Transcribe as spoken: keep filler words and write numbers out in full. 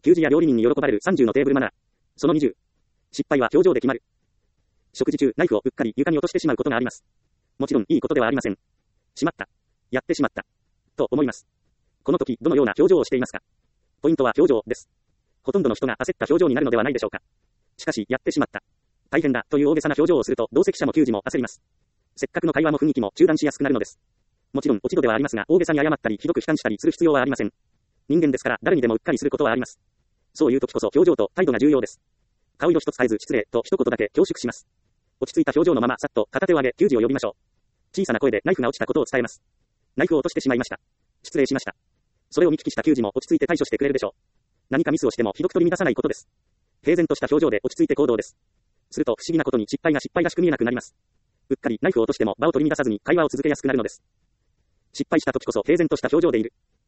給仕や料理人に喜ばれるさんじゅうのテーブルマナー。そのにじゅう。失敗は表情で決まる。食事中、ナイフをうっかり床に落としてしまうことがあります。もちろんいいことではありません。しまった。やってしまった。と思います。この時、どのような表情をしていますか？ポイントは表情です。ほとんどの人が焦った表情になるのではないでしょうか。しかし、やってしまった。大変だ、という大げさな表情をすると、同席者も給仕も焦ります。せっかくの会話も雰囲気も中断しやすくなるのです。もちろん、落ち度ではありますが、大げさに謝ったり、ひどく悲嘆したりする必要はありません。人間ですから、誰にでもうっかりすることはあります。そういう時こそ、表情と態度が重要です。顔色一つ変えず、失礼、と一言だけ恐縮します。落ち着いた表情のまま、さっと片手を上げ、給仕を呼びましょう。小さな声でナイフが落ちたことを伝えます。ナイフを落としてしまいました。失礼しました。それを見聞きした給仕も落ち着いて対処してくれるでしょう。何かミスをしてもひどく取り乱さないことです。平然とした表情で落ち着いて行動です。すると不思議なことに失敗が失敗らしく見えなくなります。うっかりナイフを落としても場を取り乱さずに会話を続けやすくなるのです。失敗した時こそ平然とした表情でいる。